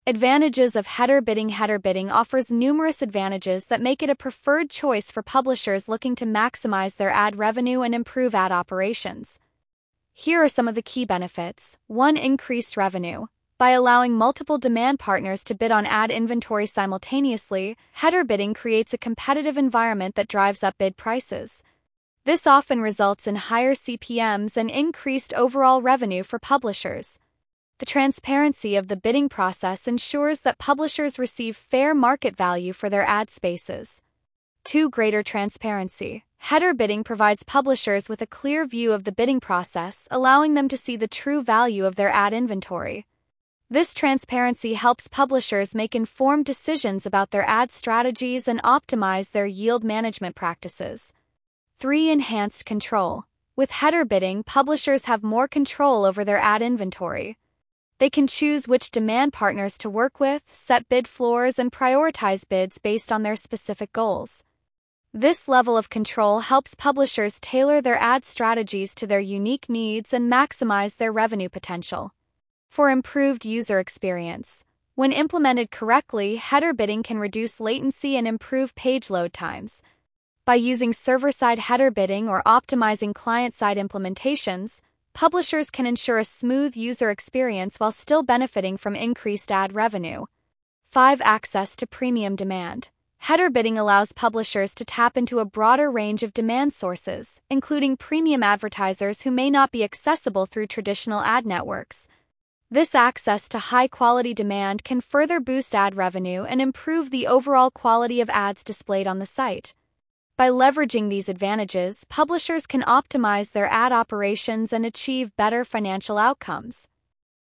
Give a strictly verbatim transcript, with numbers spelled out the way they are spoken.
Advantages of header bidding. Header bidding offers numerous advantages that make it a preferred choice for publishers looking to maximize their ad revenue and improve ad operations. Here are some of the key benefits. one Increased revenue. By allowing multiple demand partners to bid on ad inventory simultaneously, header bidding creates a competitive environment that drives up bid prices. This often results in higher C P Ms and increased overall revenue for publishers. The transparency of the bidding process ensures that publishers receive fair market value for their ad spaces. two Greater transparency. Header bidding provides publishers with a clear view of the bidding process, allowing them to see the true value of their ad inventory. This transparency helps publishers make informed decisions about their ad strategies and optimize their yield management practices. three Enhanced control. With header bidding, publishers have more control over their ad inventory. They can choose which demand partners to work with, set bid floors, and prioritize bids based on their specific goals. This level of control helps publishers tailor their ad strategies to their unique needs and maximize their revenue potential. For improved user experience. When implemented correctly, header bidding can reduce latency and improve page load times. By using server-side header bidding or optimizing client-side implementations, publishers can ensure a smooth user experience while still benefiting from increased ad revenue. five Access to premium demand. Header bidding allows publishers to tap into a broader range of demand sources, including premium advertisers who may not be accessible through traditional ad networks. This access to high-quality demand can further boost ad revenue and improve the overall quality of ads displayed on the site. By leveraging these advantages, publishers can optimize their ad operations and achieve better financial outcomes.